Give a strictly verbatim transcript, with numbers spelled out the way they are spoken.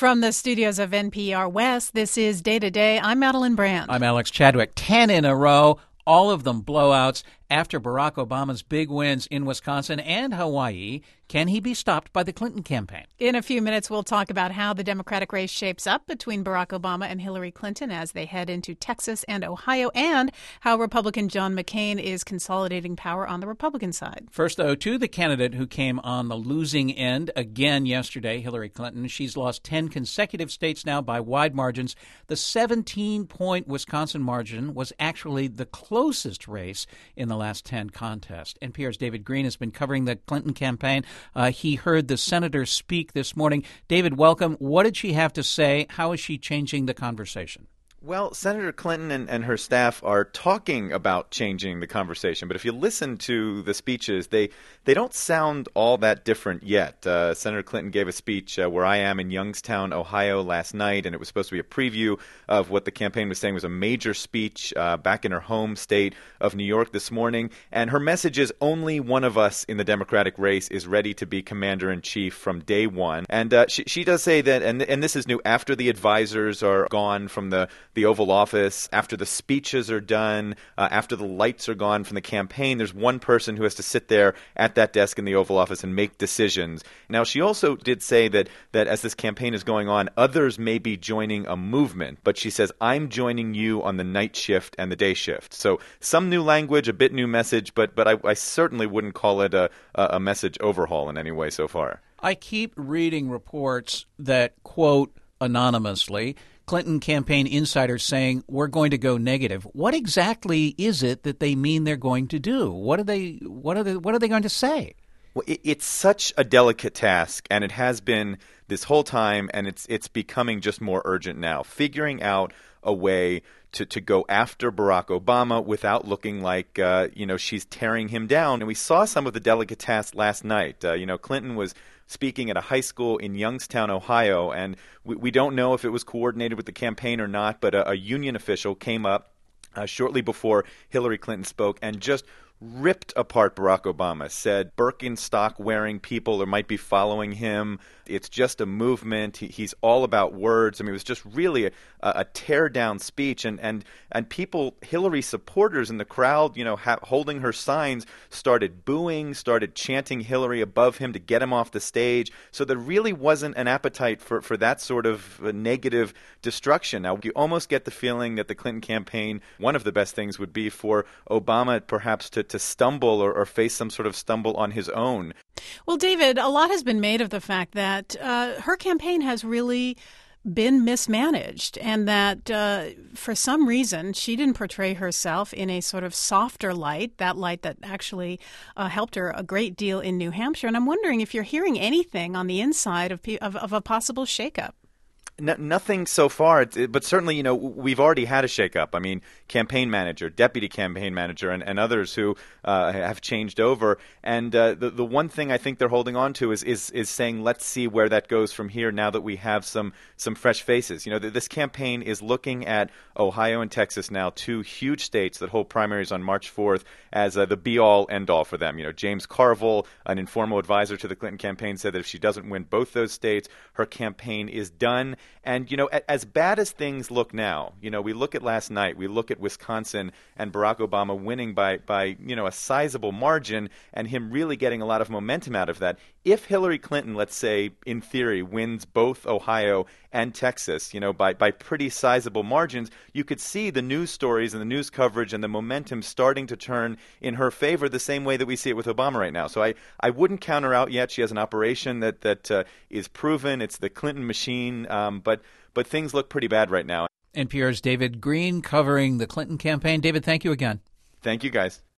From the studios of N P R West, this is Day to Day. I'm Madeline Brand. I'm Alex Chadwick. Ten in a row, all of them blowouts. After Barack Obama's big wins in Wisconsin and Hawaii, can he be stopped by the Clinton campaign? In a few minutes, we'll talk about how the Democratic race shapes up between Barack Obama and Hillary Clinton as they head into Texas and Ohio, and how Republican John McCain is consolidating power on the Republican side. First, though, to the candidate who came on the losing end again yesterday, Hillary Clinton. She's lost ten consecutive states now by wide margins. The seventeen-point Wisconsin margin was actually the closest race in the last ten contests. N P R's David Green has been covering the Clinton campaign. Uh, he heard the senator speak this morning. David, welcome. What did she have to say? How is she changing the conversation? Well, Senator Clinton and, and her staff are talking about changing the conversation, but if you listen to the speeches, they they don't sound all that different yet. Uh, Senator Clinton gave a speech uh, where I am in Youngstown, Ohio last night, and it was supposed to be a preview of what the campaign was saying was a major speech uh, back in her home state of New York this morning. And her message is only one of us in the Democratic race is ready to be commander-in-chief from day one. And uh, she, she does say that, and, and this is new, after the advisors are gone from the the Oval Office, after the speeches are done, uh, after the lights are gone from the campaign, there's one person who has to sit there at that desk in the Oval Office and make decisions. Now, she also did say that that as this campaign is going on, others may be joining a movement, but she says, I'm joining you on the night shift and the day shift. So some new language, a bit new message, but but I, I certainly wouldn't call it a, a message overhaul in any way so far. I keep reading reports that quote anonymously Clinton campaign insiders saying we're going to go negative. What exactly is it that they mean they're going to do? What are they what are they what are they going to say? Well, it, it's such a delicate task, and it has been this whole time, and it's it's becoming just more urgent now, figuring out a way to, to go after Barack Obama without looking like, uh, you know, she's tearing him down. And we saw some of the delicate tasks last night. Uh, you know, Clinton was speaking at a high school in Youngstown, Ohio, and we, we don't know if it was coordinated with the campaign or not, but a, a union official came up uh, shortly before Hillary Clinton spoke and just ripped apart Barack Obama, said Birkenstock-wearing people or might be following him. It's just a movement. He, he's all about words. I mean, it was just really a, a tear-down speech. And, and, and people, Hillary supporters in the crowd, you know, ha- holding her signs, started booing, started chanting Hillary above him to get him off the stage. So there really wasn't an appetite for, for that sort of negative destruction. Now, you almost get the feeling that the Clinton campaign, one of the best things would be for Obama perhaps to to stumble or, or face some sort of stumble on his own. Well, David, a lot has been made of the fact that uh, her campaign has really been mismanaged and that uh, for some reason she didn't portray herself in a sort of softer light, that light that actually uh, helped her a great deal in New Hampshire. And I'm wondering if you're hearing anything on the inside of, of, of a possible shakeup. No, nothing so far, but certainly, you know, we've already had a shakeup. I mean, campaign manager, deputy campaign manager, and, and others who uh, have changed over. And uh, the the one thing I think they're holding on to is, is is saying, let's see where that goes from here now that we have some some fresh faces. You know, this campaign is looking at Ohio and Texas now, two huge states that hold primaries on March fourth, as uh, the be-all, end-all for them. You know, James Carville, an informal advisor to the Clinton campaign, said that if she doesn't win both those states, her campaign is done. And, you know, as bad as things look now, you know, we look at last night, we look at Wisconsin and Barack Obama winning by, by, you know, a sizable margin and him really getting a lot of momentum out of that. If Hillary Clinton, let's say, in theory, wins both Ohio and Texas, you know, by, by pretty sizable margins, you could see the news stories and the news coverage and the momentum starting to turn in her favor the same way that we see it with Obama right now. So I, I wouldn't count her out yet. She has an operation that, that uh, is proven. It's the Clinton machine. Um, but but things look pretty bad right now. N P R's David Green covering the Clinton campaign. David, thank you again. Thank you, guys.